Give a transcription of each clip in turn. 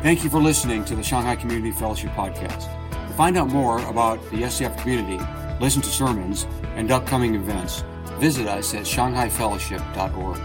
Thank you for listening to the Shanghai Community Fellowship Podcast. To find out more about the SCF community, listen to sermons, and upcoming events, visit us at shanghaifellowship.org.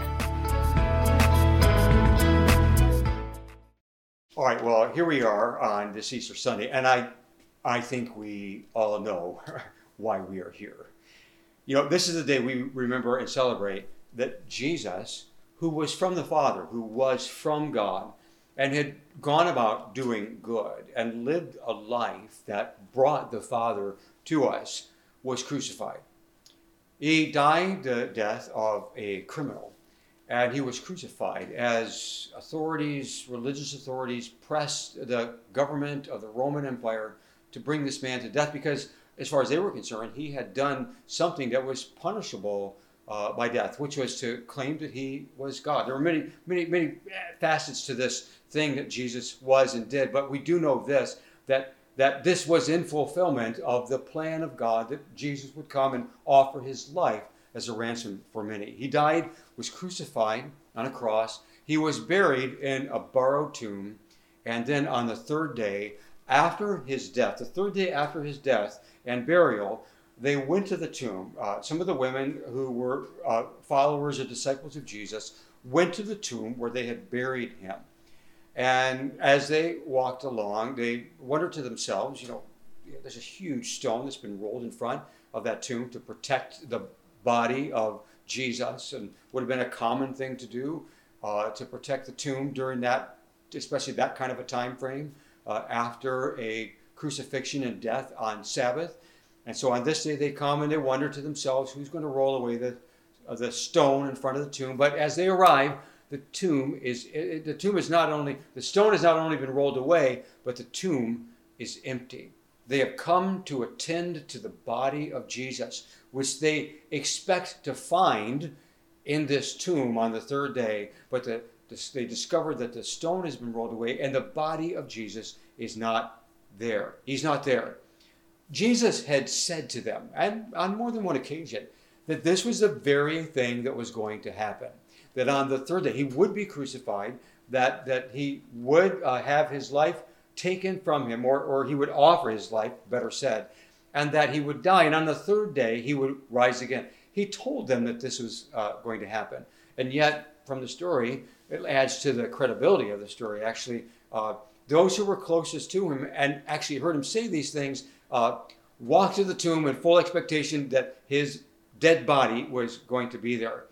All right, well, here we are on this Easter Sunday, and I think we all know why we are here. You know, this is the day we remember and celebrate that Jesus, who was from the Father, who was from God, and had gone about doing good and lived a life that brought the Father to us, was crucified. He died the death of a criminal, and he was crucified as authorities, religious authorities, pressed the government of the Roman Empire to bring this man to death because, as far as they were concerned, he had done something that was punishable by death, which was to claim that he was God. There were many facets to this thing that Jesus was and did, but we do know this, that this was in fulfillment of the plan of God, that Jesus would come and offer his life as a ransom for many. He died, was crucified on a cross. He was buried in a borrowed tomb, and then on the third day after his death, and burial, they went to the tomb. Some of the women who were followers or disciples of Jesus went to the tomb where they had buried him. And as they walked along, they wondered to themselves, there's a huge stone that's been rolled in front of that tomb to protect the body of Jesus, and would have been a common thing to do, to protect the tomb during that, especially that kind of a time frame, after a crucifixion and death on Sabbath. And so on this day they come and they wonder to themselves, who's going to roll away the stone in front of the tomb? But as they arrive, the stone has not only been rolled away, but the tomb is empty. They have come to attend to the body of Jesus, which they expect to find in this tomb on the third day. But they discover that the stone has been rolled away and the body of Jesus is not there. He's not there. Jesus had said to them, and on more than one occasion, that this was the very thing that was going to happen. That on the third day he would be crucified, that he would have his life taken from him, or he would offer his life, better said, and that he would die. And on the third day he would rise again. He told them that this was going to happen. And yet, from the story, it adds to the credibility of the story. Actually, those who were closest to him and actually heard him say these things walked to the tomb in full expectation that his dead body was going to be there.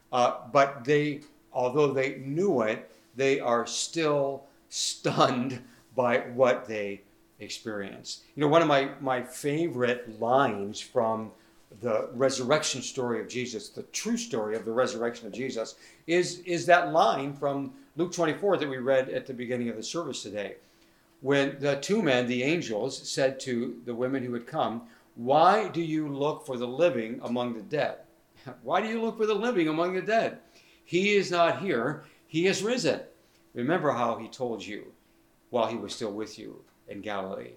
But although they knew it, they are still stunned by what they experienced. One of my favorite lines from the resurrection story of Jesus, the true story of the resurrection of Jesus, is that line from Luke 24 that we read at the beginning of the service today. When the two men, the angels, said to the women who had come, "Why do you look for the living among the dead?" Why do you look for the living among the dead? He is not here. He has risen. Remember how he told you while he was still with you in Galilee.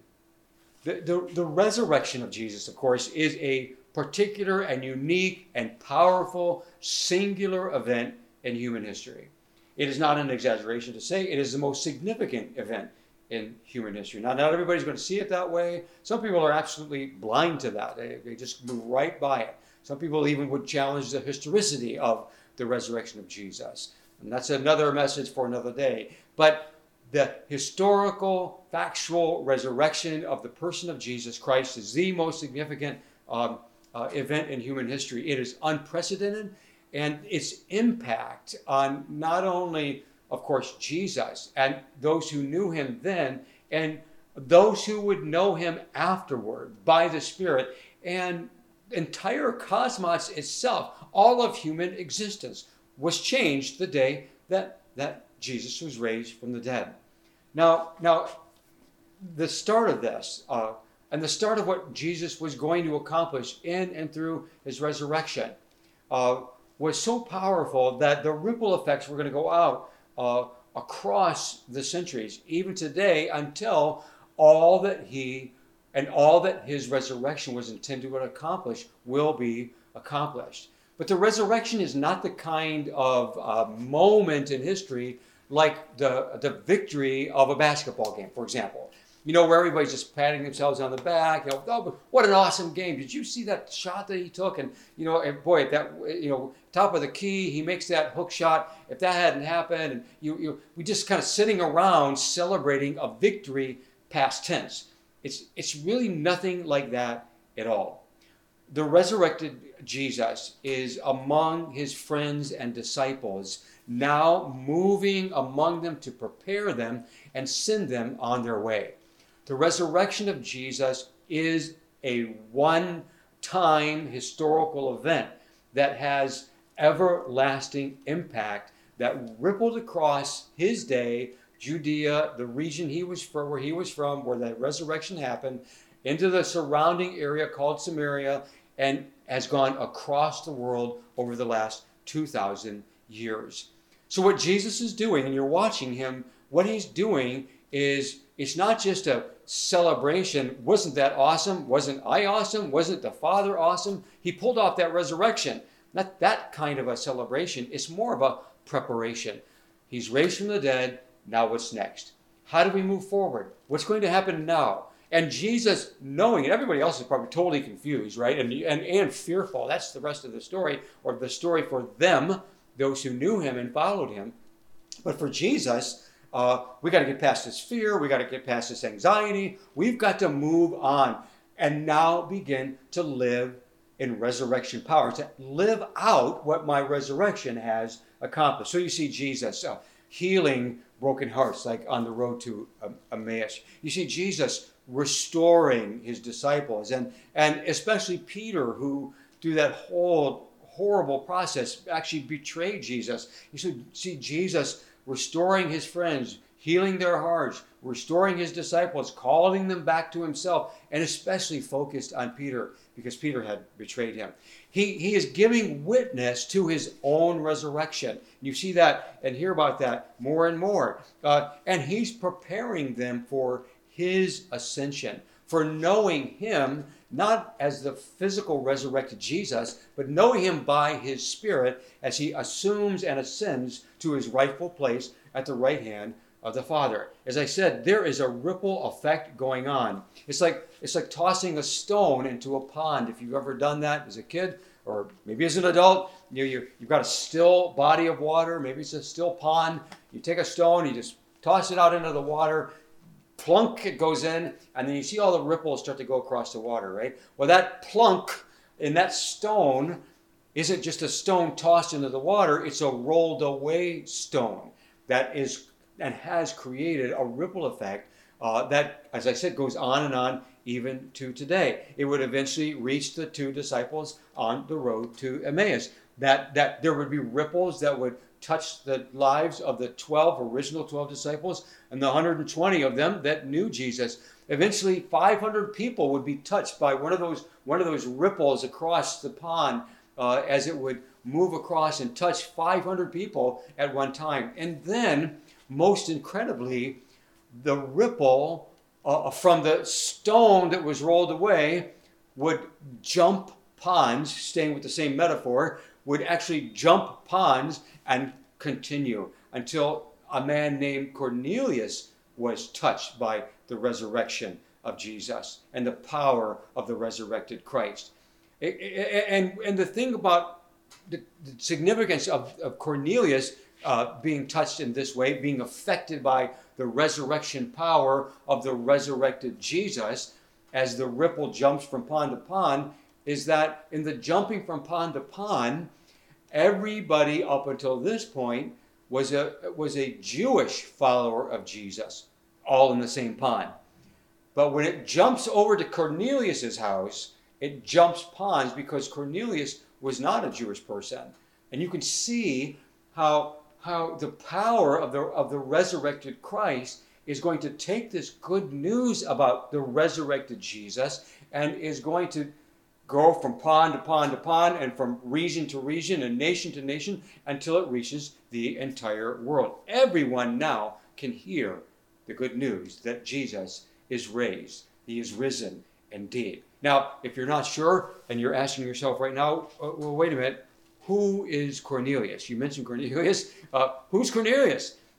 The resurrection of Jesus, of course, is a particular and unique and powerful singular event in human history. It is not an exaggeration to say it is the most significant event in human history. Now, not everybody's going to see it that way. Some people are absolutely blind to that. They just move right by it. Some people even would challenge the historicity of the resurrection of Jesus. And that's another message for another day. But the historical, factual resurrection of the person of Jesus Christ is the most significant event in human history. It is unprecedented, and its impact on not only, of course, Jesus and those who knew him then, and those who would know him afterward by the Spirit, and entire cosmos itself, all of human existence, was changed the day that Jesus was raised from the dead. Now, the start of this, and the start of what Jesus was going to accomplish in and through his resurrection, was so powerful that the ripple effects were going to go out across the centuries, even today, until all that his resurrection was intended to accomplish will be accomplished. But the resurrection is not the kind of moment in history like the victory of a basketball game, for example. Where everybody's just patting themselves on the back. Oh, what an awesome game! Did you see that shot that he took? And and boy, that top of the key, he makes that hook shot. If that hadn't happened, and we just kind of sitting around celebrating a victory, past tense. It's really nothing like that at all. The resurrected Jesus is among his friends and disciples, now moving among them to prepare them and send them on their way. The resurrection of Jesus is a one-time historical event that has everlasting impact that rippled across his day, Judea, the region where he was from, where the resurrection happened, into the surrounding area called Samaria, and has gone across the world over the last 2,000 years. So what Jesus is doing, and you're watching him, what he's doing is, it's not just a celebration. Wasn't that awesome? Wasn't I awesome? Wasn't the Father awesome? He pulled off that resurrection. Not that kind of a celebration. It's more of a preparation. He's raised from the dead. Now what's next? How do we move forward? What's going to happen now? And Jesus, knowing it, everybody else is probably totally confused, right? And fearful. That's the rest of the story, or the story for them, those who knew him and followed him. But for Jesus, we got to get past this fear. We got to get past this anxiety. We've got to move on and now begin to live in resurrection power, to live out what my resurrection has accomplished. So you see Jesus healing broken hearts, like on the road to Emmaus. You see Jesus restoring his disciples, and especially Peter, who through that whole horrible process actually betrayed Jesus. You should see Jesus restoring his friends, healing their hearts, restoring his disciples, calling them back to himself, and especially focused on Peter, because Peter had betrayed him. He is giving witness to his own resurrection. You see that and hear about that more and more. And he's preparing them for his ascension, for knowing him, not as the physical resurrected Jesus, but knowing him by his Spirit as he assumes and ascends to his rightful place at the right hand of the Father. As I said, there is a ripple effect going on. It's like tossing a stone into a pond. If you've ever done that as a kid, or maybe as an adult, you've got a still body of water, maybe it's a still pond. You take a stone, you just toss it out into the water, plunk, it goes in, and then you see all the ripples start to go across the water, right? Well, that plunk in that stone isn't just a stone tossed into the water, it's a rolled away stone that is and has created a ripple effect that, as I said, goes on and on even to today. It would eventually reach the two disciples on the road to Emmaus. That there would be ripples that would touch the lives of the original 12 disciples and the 120 of them that knew Jesus. Eventually, 500 people would be touched by one of those ripples across the pond as it would move across and touch 500 people at one time. And then, most incredibly, the ripple from the stone that was rolled away would jump ponds, staying with the same metaphor, would actually jump ponds and continue until a man named Cornelius was touched by the resurrection of Jesus and the power of the resurrected Christ. And the thing about the significance of Cornelius being touched in this way, being affected by the resurrection power of the resurrected Jesus as the ripple jumps from pond to pond, is that in the jumping from pond to pond, everybody up until this point was a Jewish follower of Jesus, all in the same pond. But when it jumps over to Cornelius's house, it jumps ponds because Cornelius was not a Jewish person. And you can see how the power of the resurrected Christ is going to take this good news about the resurrected Jesus and is going to go from pond to pond to pond and from region to region and nation to nation until it reaches the entire world. Everyone now can hear the good news that Jesus is raised. He is risen indeed. Now, if you're not sure and you're asking yourself right now, well, wait a minute, who is Cornelius? You mentioned Cornelius. Who's Cornelius?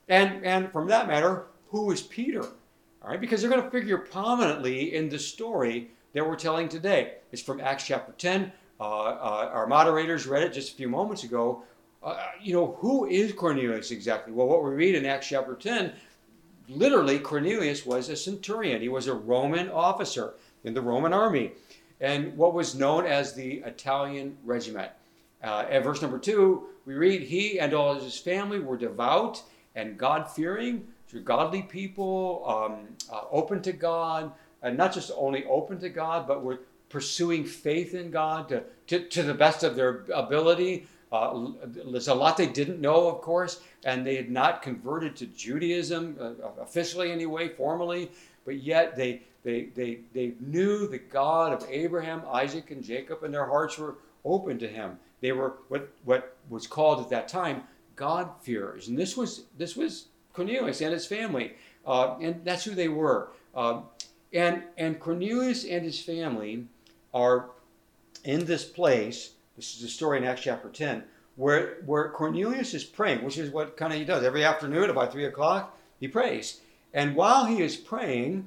And from that matter, who is Peter? All right, because they're going to figure prominently in the story that we're telling today. It's from Acts chapter 10. Our moderators read it just a few moments ago. Who is Cornelius exactly? Well, what we read in Acts chapter 10, literally Cornelius was a centurion. He was a Roman officer in the Roman army, and what was known as the Italian regiment. At verse number 2, we read, he and all his family were devout and God-fearing, godly people, open to God, and not just only open to God, but were pursuing faith in God to the best of their ability. There's a lot they didn't know, of course, and they had not converted to Judaism officially anyway, formally, but yet they knew the God of Abraham, Isaac, and Jacob, and their hearts were open to him. They were what was called at that time God-fearers, and this was Cornelius and his family, and that's who they were. And Cornelius and his family are in this place. This is the story in Acts chapter 10, where Cornelius is praying, which is what kind of he does every afternoon about 3 o'clock. He prays, and while he is praying,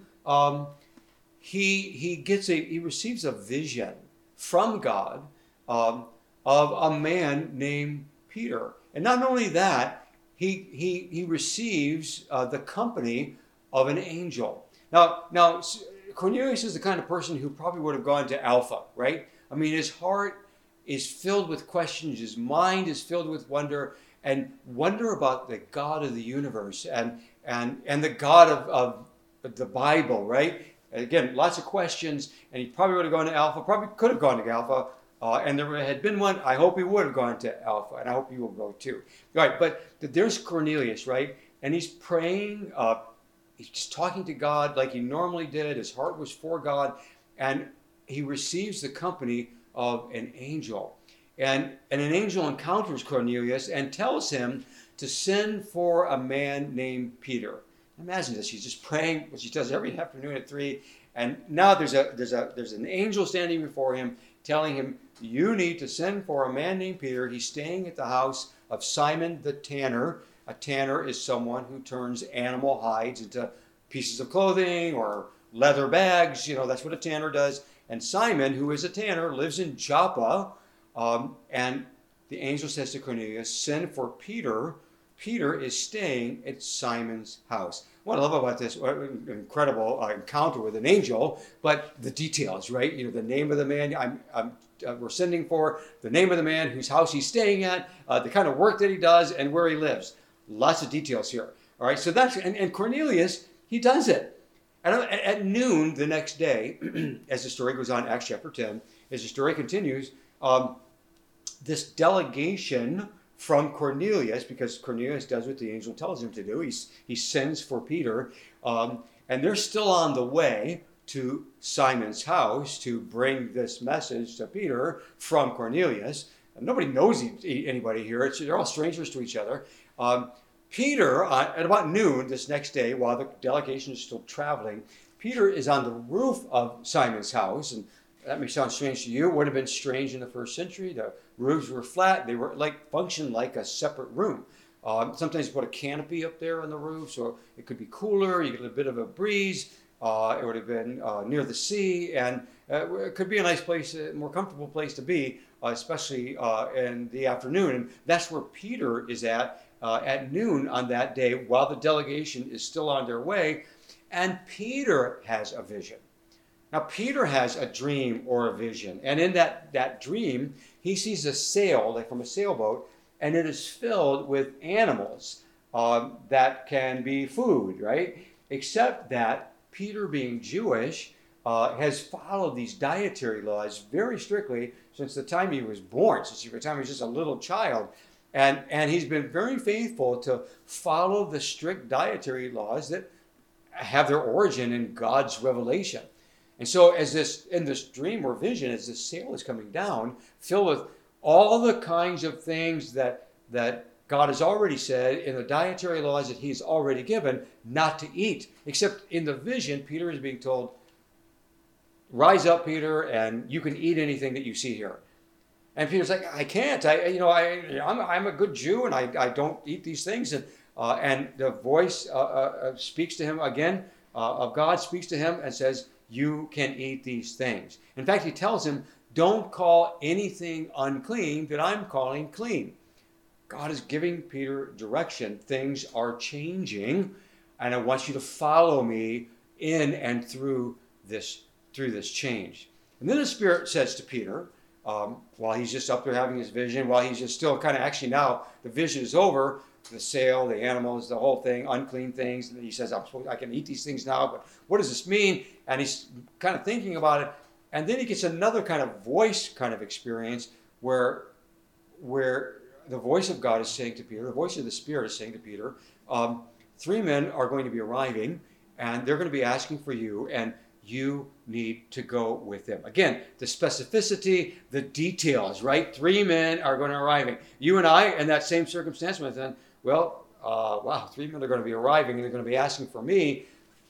he receives a vision from God of a man named Peter, and not only that, he receives the company of an angel. Now Cornelius is the kind of person who probably would have gone to Alpha, right? I mean, his heart is filled with questions. His mind is filled with wonder about the God of the universe and the God of the Bible, right? Again, lots of questions, and he probably would have gone to Alpha, probably could have gone to Alpha, and there had been one. I hope he would have gone to Alpha, and I hope you will go too. All right, but there's Cornelius, right? And he's praying, he's just talking to God like he normally did. His heart was for God, and he receives the company of an angel. And an angel encounters Cornelius and tells him to send for a man named Peter. Imagine this. She's just praying, which she does every afternoon at 3. And now there's an angel standing before him telling him, you need to send for a man named Peter. He's staying at the house of Simon the tanner. A tanner is someone who turns animal hides into pieces of clothing or leather bags. That's what a tanner does. And Simon, who is a tanner, lives in Joppa. And the angel says to Cornelius, send for Peter. Peter is staying at Simon's house. What I love about this incredible encounter with an angel, but the details, right? The name of the man we're sending for, the name of the man whose house he's staying at, the kind of work that he does, and where he lives. Lots of details here. All right, so that's, and Cornelius, he does it. And at noon the next day, as the story goes on, Acts chapter 10, as the story continues, this delegation from Cornelius, because Cornelius does what the angel tells him to do, he sends for Peter, and they're still on the way to Simon's house to bring this message to Peter from Cornelius. And nobody knows anybody here. They're all strangers to each other. Peter, at about noon this next day, while the delegation is still traveling, Peter is on the roof of Simon's house. And that may sound strange to you. It would have been strange in the first century. The roofs were flat. They were functioned like a separate room. Sometimes you put a canopy up there on the roof, so it could be cooler. You get a bit of a breeze. It would have been near the sea, and it could be a nice place, a more comfortable place to be, especially in the afternoon. And that's where Peter is at noon on that day while the delegation is still on their way. And Peter has a vision. Now, Peter has a dream or a vision. And in that dream, he sees a sail, like from a sailboat, and it is filled with animals that can be food, right? Except that Peter, being Jewish, has followed these dietary laws very strictly since the time he was born, since the time he was just a little child. And he's been very faithful to follow the strict dietary laws that have their origin in God's revelation. And so in this dream or vision, as this sail is coming down, filled with all the kinds of things that God has already said in the dietary laws that he's already given not to eat. Except in the vision, Peter is being told, rise up, Peter, and you can eat anything that you see here. And Peter's like, I can't. I'm a good Jew, and I don't eat these things. And and the voice speaks to him again, of God speaks to him and says, you can eat these things. In fact, he tells him, don't call anything unclean that I'm calling clean. God is giving Peter direction. Things are changing, and I want you to follow me in and through this change. And then the Spirit says to Peter, while he's just up there having his vision, while he's just still kind of, actually now the vision is over, the sail, the animals, the whole thing, unclean things. And he says, I can eat these things now, but what does this mean? And he's kind of thinking about it. And then he gets another kind of voice kind of experience where the voice of God is saying to Peter, the voice of the Spirit is saying to Peter, 3 men are going to be arriving, and they're going to be asking for you, and you need to go with them. Again, the specificity, the details, right? 3 men are going to arriving. You and I, in that same circumstance, with them, well, wow, 3 men are going to be arriving, and they're going to be asking for me.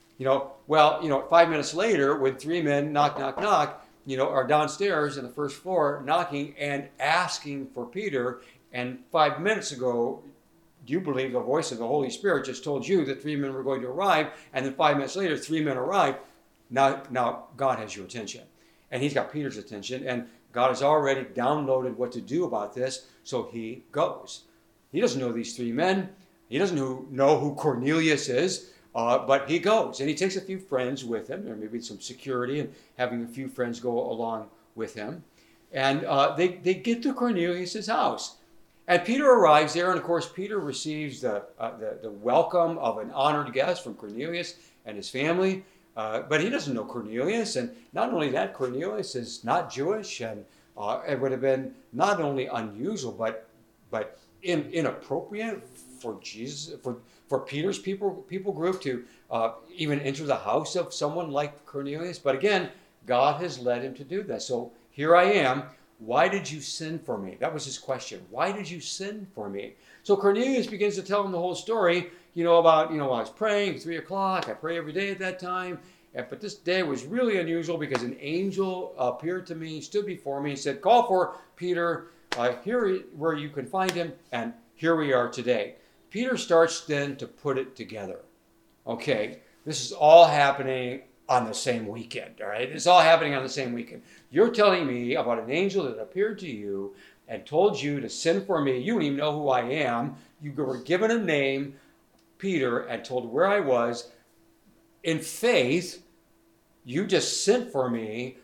5 minutes later, when 3 men knock, are downstairs in the first floor knocking and asking for Peter, and 5 minutes ago, you believe the voice of the Holy Spirit just told you that 3 men were going to arrive, and then 5 minutes later, 3 men arrived. Now God has your attention, and he's got Peter's attention, and God has already downloaded what to do about this, so he goes. He doesn't know these 3 men. He doesn't know who Cornelius is, but he goes, and he takes a few friends with him, or maybe some security, and having a few friends go along with him. And they get to Cornelius' house. And Peter arrives there, and of course, Peter receives the welcome of an honored guest from Cornelius and his family. But he doesn't know Cornelius, and not only that, Cornelius is not Jewish, and it would have been not only unusual, but inappropriate for Jesus, for Peter's people group to even enter the house of someone like Cornelius. But again, God has led him to do that. So here I am. Why did you send for me? That was his question. Why did you send for me? So Cornelius begins to tell him the whole story, about, I was praying at 3 o'clock. I pray every day at that time. But this day was really unusual because an angel appeared to me, stood before me, and said, call for Peter, here where you can find him, and here we are today. Peter starts then to put it together. Okay, this is all happening on the same weekend, all right? It's all happening on the same weekend. You're telling me about an angel that appeared to you and told you to send for me. You don't even know who I am. You were given a name, Peter, and told where I was. In faith, you just sent for me.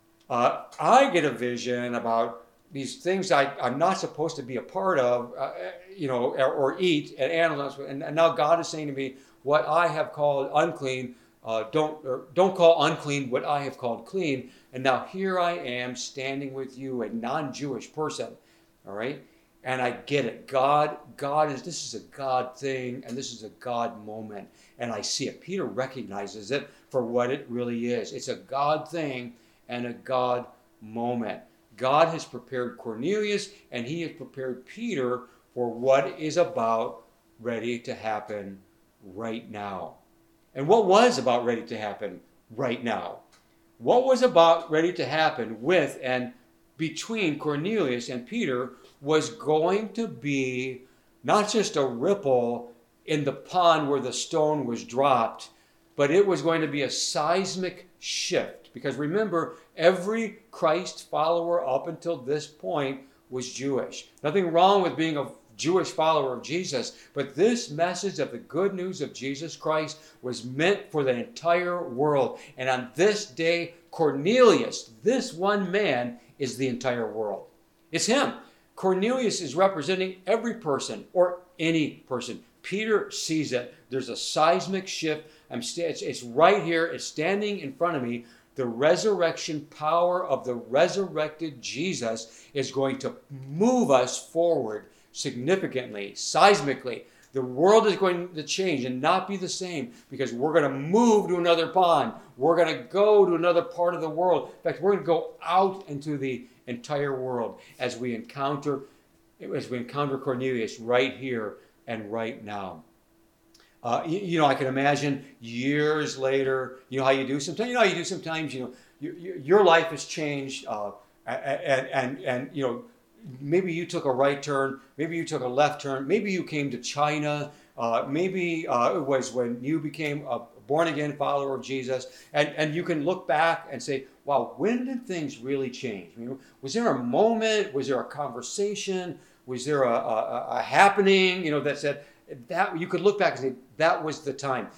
I get a vision about these things I'm not supposed to be a part of, or eat and animals. And now God is saying to me, what I have called unclean, don't call unclean what I have called clean. And now here I am standing with you, a non-Jewish person. All right? And I get it. This is a God thing, and this is a God moment. And I see it. Peter recognizes it for what it really is. It's a God thing and a God moment. God has prepared Cornelius, and he has prepared Peter for what is about ready to happen right now. And what was about ready to happen right now? What was about ready to happen with and between Cornelius and Peter was going to be not just a ripple in the pond where the stone was dropped, but it was going to be a seismic shift. Because remember, every Christ follower up until this point was Jewish. Nothing wrong with being a Jewish follower of Jesus, but this message of the good news of Jesus Christ was meant for the entire world. And on this day, Cornelius, this one man, is the entire world. It's him. Cornelius is representing every person or any person. Peter sees it. There's a seismic shift. It's right here. It's standing in front of me. The resurrection power of the resurrected Jesus is going to move us forward significantly, seismically. The world is going to change and not be the same because we're going to move to another pond. We're going to go to another part of the world. In fact, we're going to go out into the entire world as we encounter Cornelius right here and right now. I can imagine years later, how you do sometimes. Your life has changed, and maybe you took a right turn, maybe you took a left turn, maybe you came to China Maybe it was when you became a born-again follower of Jesus. And you can look back and say, wow, when did things really change? I mean, was there a moment? Was there a conversation? Was there a happening, that said, that you could look back and say, that was the time.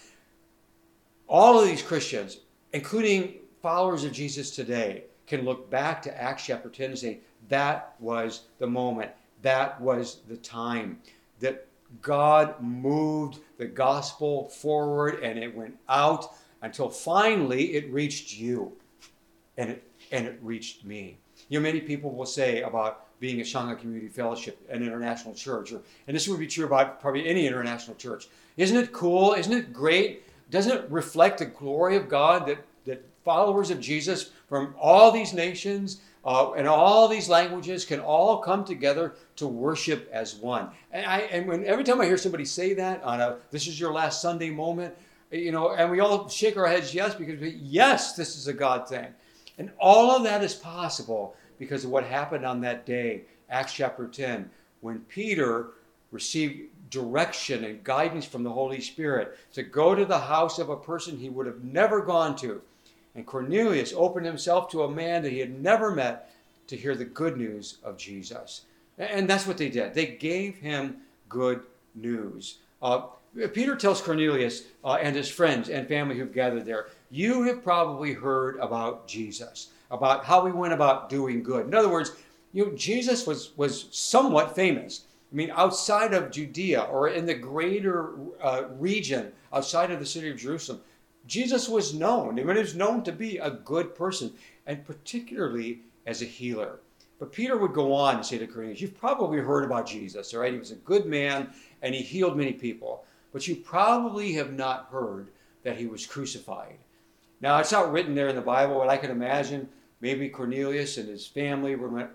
All of these Christians, including followers of Jesus today, can look back to Acts chapter 10 and say, that was the moment. That was the time that God moved the gospel forward, and it went out until finally it reached you, and it reached me. Many people will say about being a Shanghai Community Fellowship, an international church, and this would be true about probably any international church. Isn't it cool? Isn't it great? Doesn't it reflect the glory of God that followers of Jesus from all these nations and all these languages can all come together to worship as one? And every time I hear somebody say that on this is your last Sunday moment, and we all shake our heads yes, because yes, this is a God thing. And all of that is possible because of what happened on that day, Acts chapter 10, when Peter received direction and guidance from the Holy Spirit to go to the house of a person he would have never gone to. And Cornelius opened himself to a man that he had never met to hear the good news of Jesus. And that's what they did. They gave him good news. Peter tells Cornelius and his friends and family who've gathered there, you have probably heard about Jesus, about how he went about doing good. In other words, Jesus was somewhat famous. I mean, outside of Judea or in the greater region outside of the city of Jerusalem, Jesus was known. He was known to be a good person, and particularly as a healer. But Peter would go on and say to Cornelius, you've probably heard about Jesus, all right? He was a good man, and he healed many people. But you probably have not heard that he was crucified. Now, it's not written there in the Bible, but I can imagine maybe Cornelius and his family were like,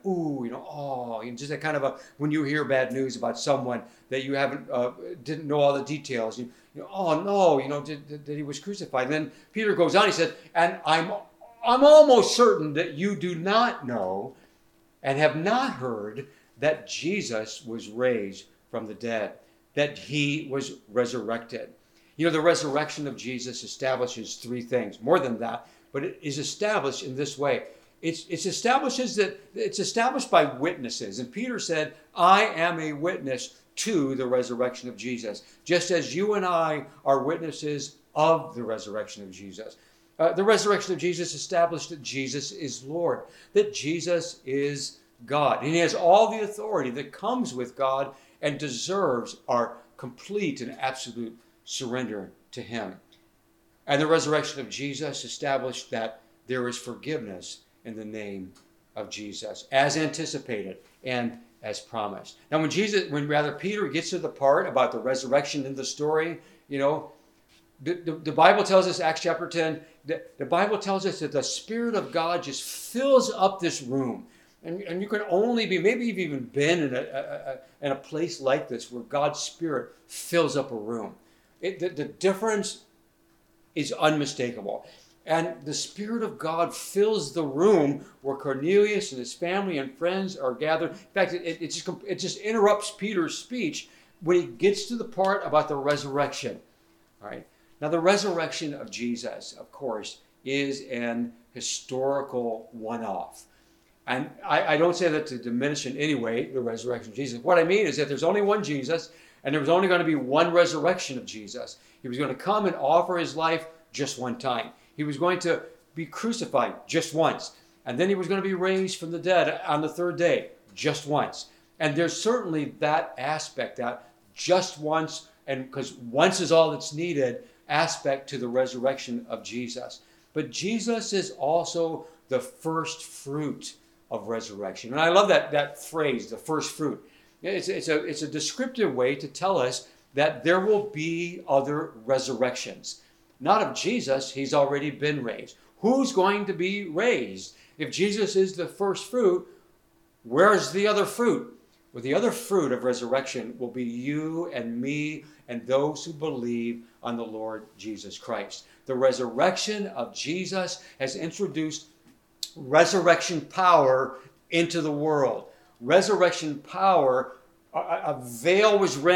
just that kind of when you hear bad news about someone that you didn't know all the details, that he was crucified. And then Peter goes on, he said, and I'm almost certain that you do not know and have not heard that Jesus was raised from the dead, that he was resurrected. The resurrection of Jesus establishes three things, more than that, but it is established in this way. It's established by witnesses. And Peter said, I am a witness to the resurrection of Jesus, just as you and I are witnesses of the resurrection of Jesus. The resurrection of Jesus established that Jesus is Lord, that Jesus is God. And he has all the authority that comes with God and deserves our complete and absolute surrender to him. And the resurrection of Jesus established that there is forgiveness in the name of Jesus, as anticipated and as promised. Now, when Peter gets to the part about the resurrection in the story, the Bible tells us, Acts chapter 10, the Bible tells us that the Spirit of God just fills up this room. And you can only be, maybe you've even been in a place like this where God's Spirit fills up a room. The difference is unmistakable. And the Spirit of God fills the room where Cornelius and his family and friends are gathered. In fact, it just interrupts Peter's speech when he gets to the part about the resurrection. All right. Now, the resurrection of Jesus, of course, is an historical one-off. And I don't say that to diminish in any way the resurrection of Jesus. What I mean is that there's only one Jesus, and there was only going to be one resurrection of Jesus. He was going to come and offer his life just one time. He was going to be crucified just once. And then he was going to be raised from the dead on the third day just once. And there's certainly that aspect, that just once, and because once is all that's needed, aspect to the resurrection of Jesus. But Jesus is also the first fruit of resurrection. And I love that phrase, the first fruit. It's a descriptive way to tell us that there will be other resurrections. Not of Jesus, he's already been raised. Who's going to be raised? If Jesus is the first fruit, where's the other fruit? Well, the other fruit of resurrection will be you and me and those who believe on the Lord Jesus Christ. The resurrection of Jesus has introduced resurrection power into the world. Resurrection power, a veil was rent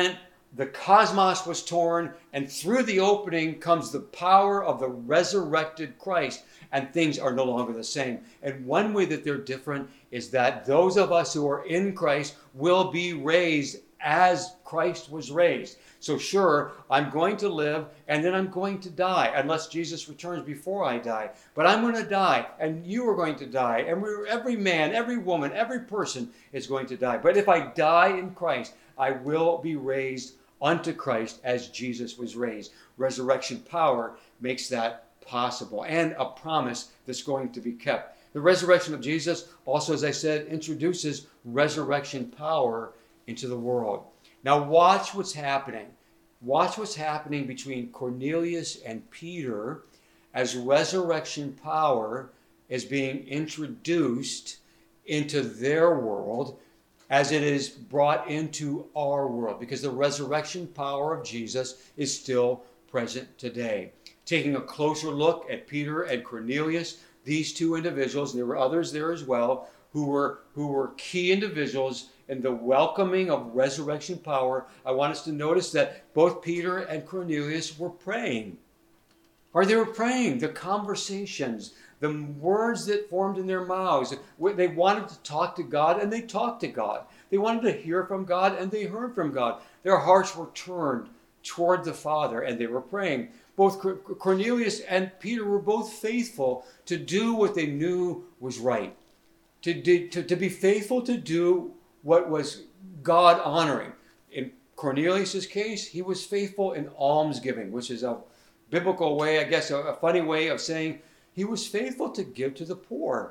the cosmos was torn, and through the opening comes the power of the resurrected Christ, and things are no longer the same. And one way that they're different is that those of us who are in Christ will be raised as Christ was raised. So sure, I'm going to live and then I'm going to die unless Jesus returns before I die. But I'm going to die and you are going to die. And every man, every woman, every person is going to die. But if I die in Christ, I will be raised unto Christ as Jesus was raised. Resurrection power makes that possible, and a promise that's going to be kept. The resurrection of Jesus also, as I said, introduces resurrection power into the world. Now watch what's happening. Watch what's happening between Cornelius and Peter as resurrection power is being introduced into their world as it is brought into our world, because the resurrection power of Jesus is still present today. Taking a closer look at Peter and Cornelius, these two individuals, and there were others there as well, who were key individuals in the welcoming of resurrection power. I want us to notice that both Peter and Cornelius were praying. Or they were praying, the conversations, the words that formed in their mouths. They wanted to talk to God, and they talked to God. They wanted to hear from God, and they heard from God. Their hearts were turned toward the Father, and they were praying. Both Cornelius and Peter were both faithful to do what they knew was right. To be faithful to do what was God honoring. In Cornelius' case, he was faithful in almsgiving, which is a biblical way, I guess, a funny way of saying he was faithful to give to the poor.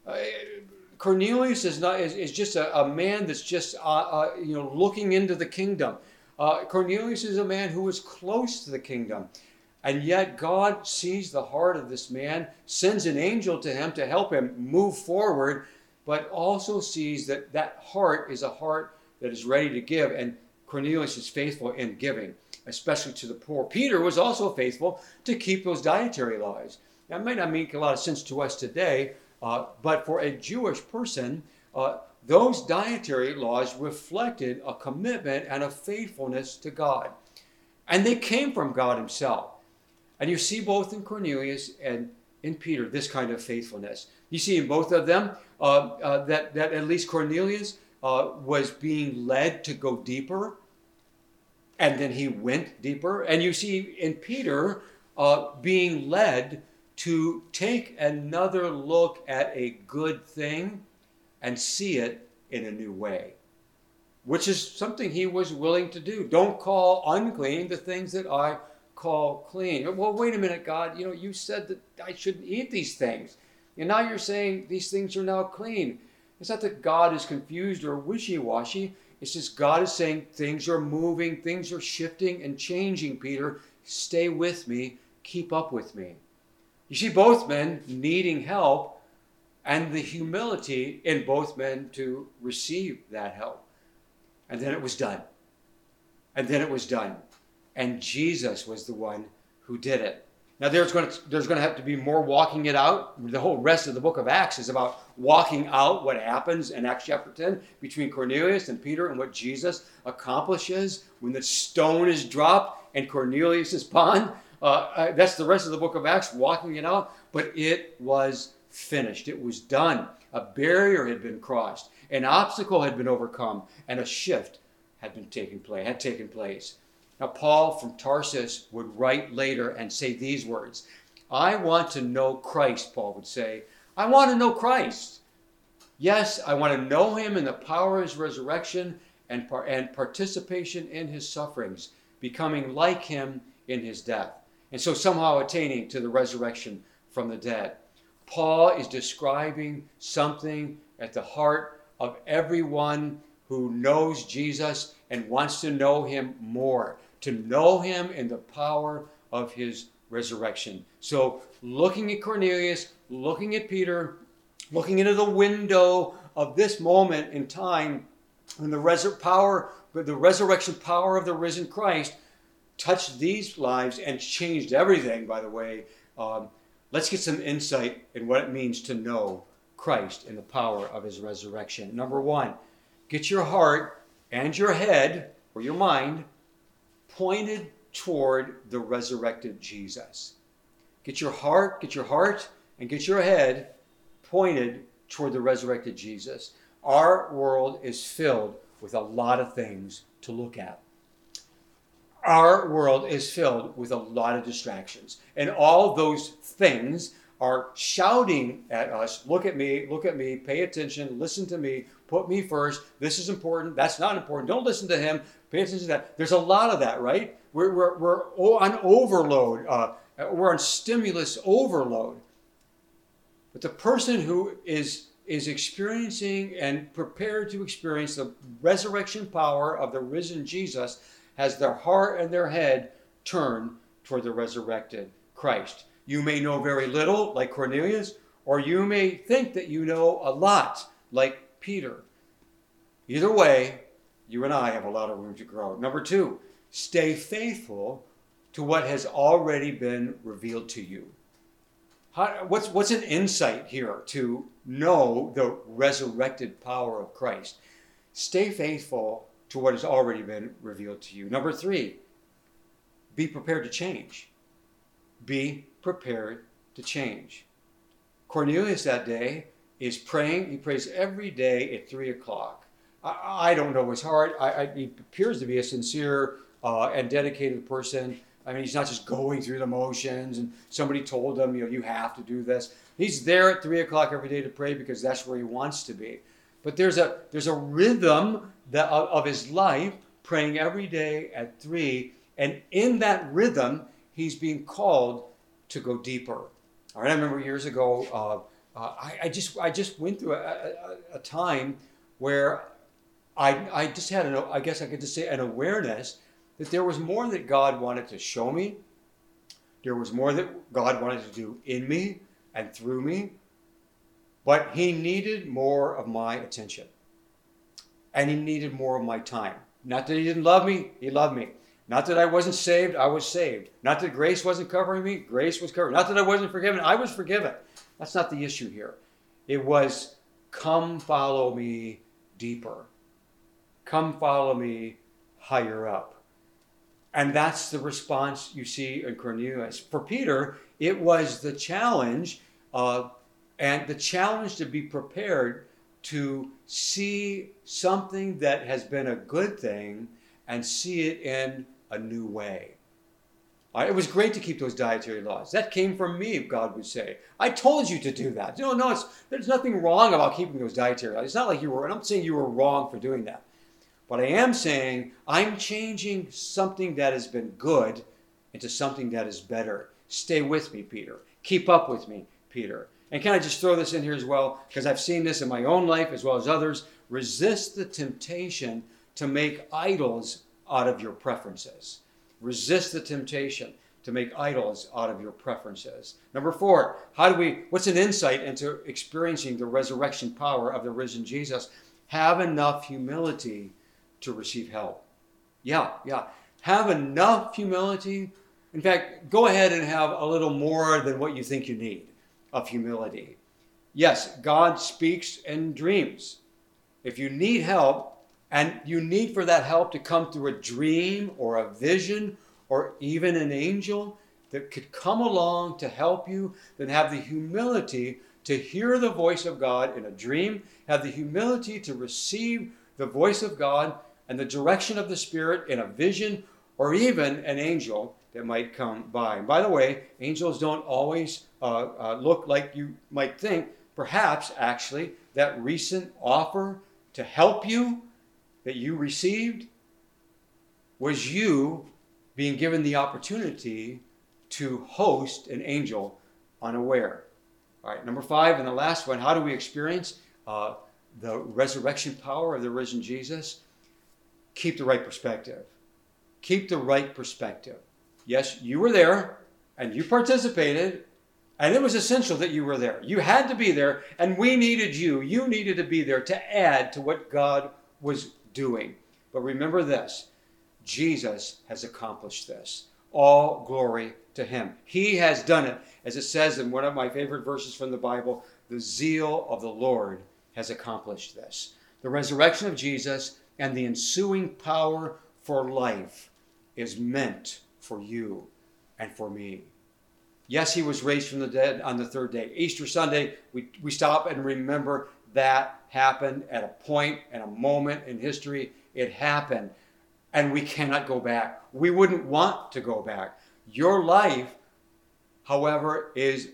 Cornelius is just a man that's just looking into the kingdom. Cornelius is a man who was close to the kingdom. And yet God sees the heart of this man, sends an angel to him to help him move forward, but also sees that that heart is a heart that is ready to give. And Cornelius is faithful in giving, especially to the poor. Peter was also faithful to keep those dietary laws. That might not make a lot of sense to us today, but for a Jewish person, those dietary laws reflected a commitment and a faithfulness to God. And they came from God himself. And you see both in Cornelius and in Peter this kind of faithfulness. You see in both of them that at least Cornelius was being led to go deeper, and then he went deeper. And you see in Peter being led to take another look at a good thing and see it in a new way, which is something he was willing to do. Don't call unclean the things that I call clean. Well, wait a minute, God, you said that I shouldn't eat these things. And now you're saying these things are now clean. It's not that God is confused or wishy-washy. It's just God is saying things are moving, things are shifting and changing, Peter. Stay with me, keep up with me. You see both men needing help and the humility in both men to receive that help. And then it was done. And then it was done. And Jesus was the one who did it. Now there's going to have to be more walking it out. The whole rest of the book of Acts is about walking out what happens in Acts chapter 10 between Cornelius and Peter, and what Jesus accomplishes when the stone is dropped in Cornelius' pond. That's the rest of the book of Acts, walking it out. But it was finished. It was done. A barrier had been crossed. An obstacle had been overcome. And a shift had taken place. Now, Paul from Tarsus would write later and say these words. I want to know Christ, Paul would say. I want to know Christ. Yes, I want to know him in the power of his resurrection and participation in his sufferings, becoming like him in his death, and so somehow attaining to the resurrection from the dead. Paul is describing something at the heart of everyone who knows Jesus and wants to know him more, to know him in the power of his resurrection. So looking at Cornelius, looking at Peter, looking into the window of this moment in time when the resurrection power of the risen Christ touched these lives and changed everything, by the way. Let's get some insight in what it means to know Christ in the power of his resurrection. Number one, get your heart and your head, or your mind, pointed toward the resurrected Jesus. Get your heart, and get your head pointed toward the resurrected Jesus. Our world is filled with a lot of things to look at. Our world is filled with a lot of distractions. And all those things are shouting at us, look at me, pay attention, listen to me, put me first. This is important. That's not important. Don't listen to him. Pay attention to that. There's a lot of that, right? We're on overload. We're on stimulus overload. But the person who is experiencing and prepared to experience the resurrection power of the risen Jesus has their heart and their head turned toward the resurrected Christ. You may know very little, like Cornelius, or you may think that you know a lot, like Peter. Either way, you and I have a lot of room to grow. Number 2, stay faithful to what has already been revealed to you. What's an insight here to know the resurrected power of Christ? Stay faithful to what has already been revealed to you. Number 3, be prepared to change. Be prepared to change. Cornelius that day is praying. He prays every day at 3 o'clock. I don't know his heart. He appears to be a sincere and dedicated person. I mean, he's not just going through the motions and somebody told him, you have to do this. He's there at 3 o'clock every day to pray because that's where he wants to be. But there's a rhythm of his life, praying every day at 3. And in that rhythm, he's being called to go deeper. All right, I remember years ago, I just went through a time where I just had, I guess I could just say, an awareness that there was more that God wanted to show me. There was more that God wanted to do in me and through me. But he needed more of my attention. And he needed more of my time. Not that he didn't love me, he loved me. Not that I wasn't saved, I was saved. Not that grace wasn't covering me, grace was covering. Not that I wasn't forgiven, I was forgiven. That's not the issue here. It was, come follow me deeper. Come follow me higher up. And that's the response you see in Cornelius. For Peter, it was the challenge, and the challenge to be prepared to see something that has been a good thing and see it in a new way. It was great to keep those dietary laws. That came from me, God would say. I told you to do that. There's nothing wrong about keeping those dietary laws. It's not like I'm not saying you were wrong for doing that. But I am saying I'm changing something that has been good into something that is better. Stay with me, Peter. Keep up with me, Peter. And can I just throw this in here as well? Because I've seen this in my own life as well as others. Resist the temptation to make idols out of your preferences. Resist the temptation to make idols out of your preferences. Number 4, what's an insight into experiencing the resurrection power of the risen Jesus? Have enough humility to receive help. Yeah. Have enough humility. In fact, go ahead and have a little more than what you think you need of humility. Yes, God speaks in dreams. If you need help, and you need for that help to come through a dream or a vision or even an angel that could come along to help you, then have the humility to hear the voice of God in a dream, have the humility to receive the voice of God and the direction of the Spirit in a vision or even an angel that might come by. And by the way, angels don't always look like you might think. Perhaps, actually, that recent offer to help you that you received was you being given the opportunity to host an angel unaware. All right, number 5 and the last one, how do we experience the resurrection power of the risen Jesus? Keep the right perspective. Keep the right perspective. Yes, you were there and you participated, and it was essential that you were there. You had to be there, and we needed you. You needed to be there to add to what God was doing. But remember this, Jesus has accomplished this. All glory to him. He has done it. As it says in one of my favorite verses from the Bible, the zeal of the Lord has accomplished this. The resurrection of Jesus and the ensuing power for life is meant for you and for me. Yes, he was raised from the dead on the third day. Easter Sunday, we stop and remember that happened at a point and a moment in history. It happened, and we cannot go back. We wouldn't want to go back. Your life, however, is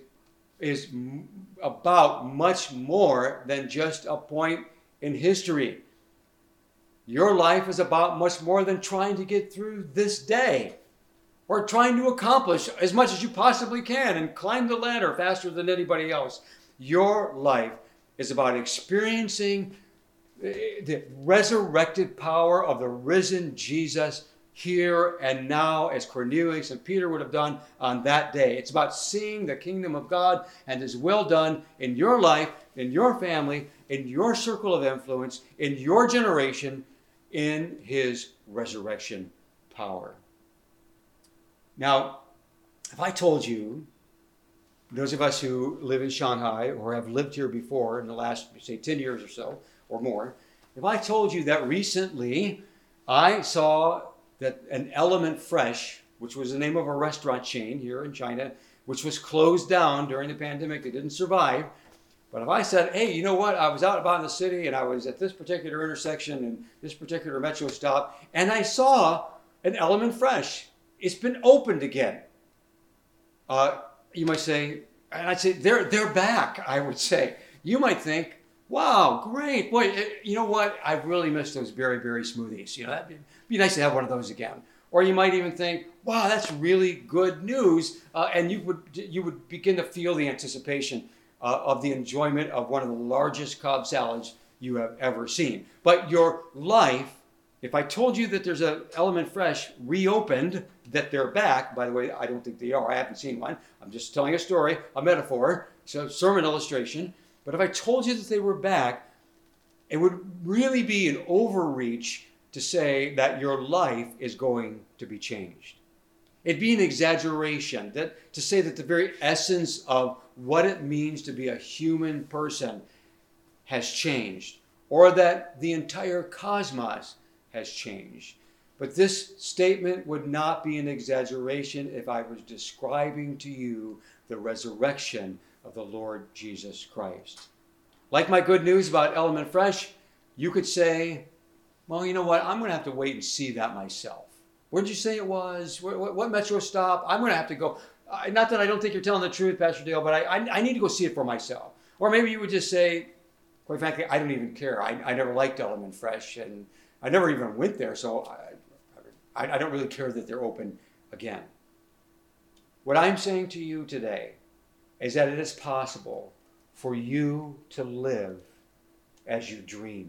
about much more than just a point in history. Your life is about much more than trying to get through this day or trying to accomplish as much as you possibly can and climb the ladder faster than anybody else. Your life is about experiencing the resurrected power of the risen Jesus here and now, as Cornelius and Peter would have done on that day. It's about seeing the kingdom of God and his will done in your life, in your family, in your circle of influence, in your generation, in his resurrection power. Now, if I told you, those of us who live in Shanghai or have lived here before in the last, say, 10 years or so or more, if I told you that recently I saw that an Element Fresh, which was the name of a restaurant chain here in China, which was closed down during the pandemic, they didn't survive. But if I said, hey, you know what? I was out about in the city and I was at this particular intersection and this particular metro stop, and I saw an Element Fresh. It's been opened again. You might say, and I'd say, they're back, I would say. You might think, wow, great. Boy, you know what? I really miss those berry smoothies. You know, that'd be nice to have one of those again. Or you might even think, wow, that's really good news. And you would begin to feel the anticipation of the enjoyment of one of the largest Cobb salads you have ever seen. But your life, if I told you that there's an Element Fresh reopened, that they're back, by the way, I don't think they are. I haven't seen one. I'm just telling a story, a metaphor, so sermon illustration. But if I told you that they were back, it would really be an overreach to say that your life is going to be changed. It'd be an exaggeration to say that the very essence of what it means to be a human person has changed, or that the entire cosmos has changed. But this statement would not be an exaggeration if I was describing to you the resurrection of the Lord Jesus Christ. Like my good news about Element Fresh, you could say, well, you know what? I'm going to have to wait and see that myself. Where did you say it was? What metro stop? I'm going to have to go. Not that I don't think you're telling the truth, Pastor Dale, but I need to go see it for myself. Or maybe you would just say, quite frankly, I don't even care. I never liked Element Fresh, and I never even went there, so I don't really care that they're open again. What I'm saying to you today is that it is possible for you to live as you dream.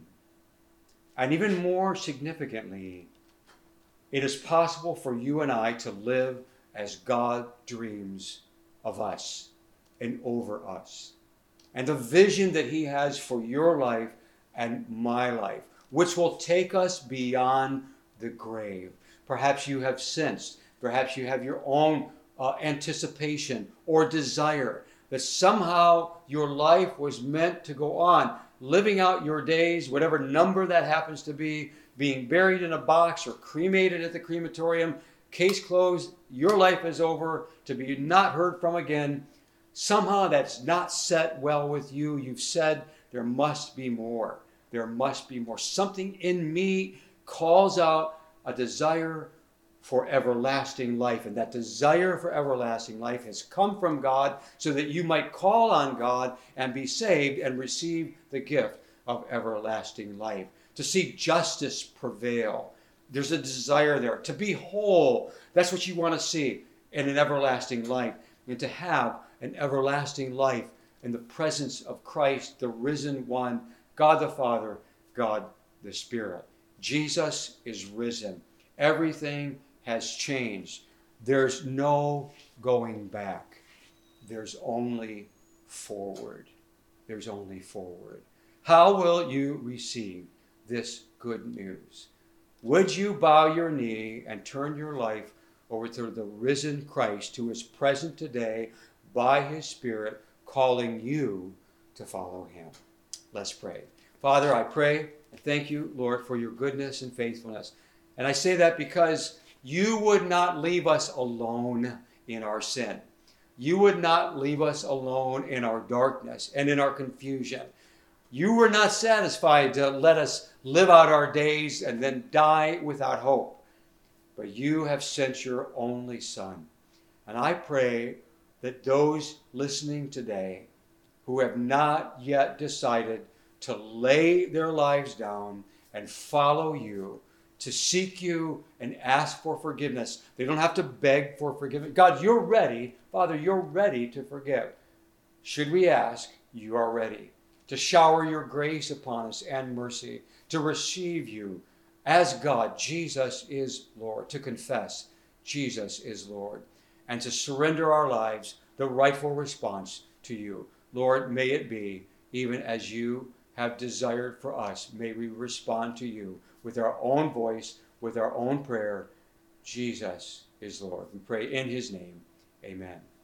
And even more significantly, it is possible for you and I to live as God dreams of us and over us. And the vision that he has for your life and my life, which will take us beyond the grave. Perhaps you have sensed, perhaps you have your own anticipation or desire that somehow your life was meant to go on, living out your days, whatever number that happens to be, being buried in a box or cremated at the crematorium, case closed, your life is over, to be not heard from again. Somehow that's not set well with you. You've said, there must be more. There must be more. Something in me calls out a desire for everlasting life. And that desire for everlasting life has come from God so that you might call on God and be saved and receive the gift of everlasting life. To see justice prevail. There's a desire there. To be whole. That's what you want to see in an everlasting life. And to have an everlasting life in the presence of Christ, the risen one, God the Father, God the Spirit. Jesus is risen. Everything has changed. There's no going back. There's only forward. There's only forward. How will you receive this good news? Would you bow your knee and turn your life over to the risen Christ who is present today by his Spirit, calling you to follow him? Let's pray. Father, I pray and thank you, Lord, for your goodness and faithfulness. And I say that because you would not leave us alone in our sin. You would not leave us alone in our darkness and in our confusion. You were not satisfied to let us live out our days and then die without hope. But you have sent your only Son. And I pray that those listening today who have not yet decided to lay their lives down and follow you, to seek you and ask for forgiveness. They don't have to beg for forgiveness. God, you're ready. Father, you're ready to forgive. Should we ask, you are ready to shower your grace upon us and mercy, to receive you as God, Jesus is Lord, to confess Jesus is Lord, and to surrender our lives, the rightful response to you. Lord, may it be even as you have desired for us. May we respond to you with our own voice, with our own prayer. Jesus is Lord. We pray in his name. Amen.